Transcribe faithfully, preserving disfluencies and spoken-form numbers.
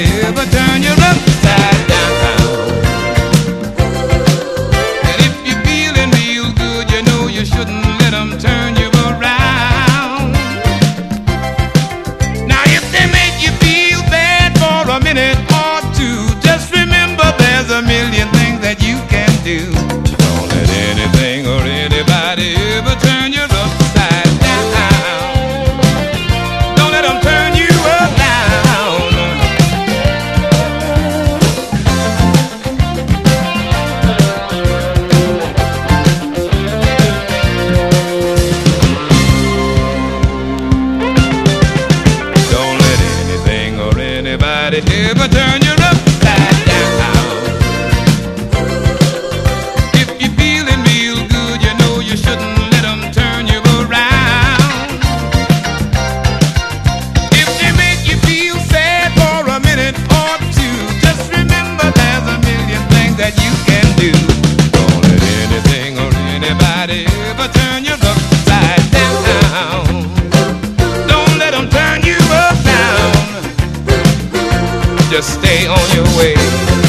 ever turn you upside down. And if you're feeling real good, you know you shouldn't let them turn you around. Now if they make you feel bad for a minute or two, just remember there's a million things that you can do. Don't let anything or anybody ever turn you upside down. Don't let them turn you around. Don't let anything or anybody ever turn you upside down. If you're feeling real good, you know you shouldn't let them turn you around. If they make you feel sad for a minute or two, just remember there's a million things that you can do. Don't let anything or anybody ever turn you upside down. Don't let them turn you up down. Just stay on your way.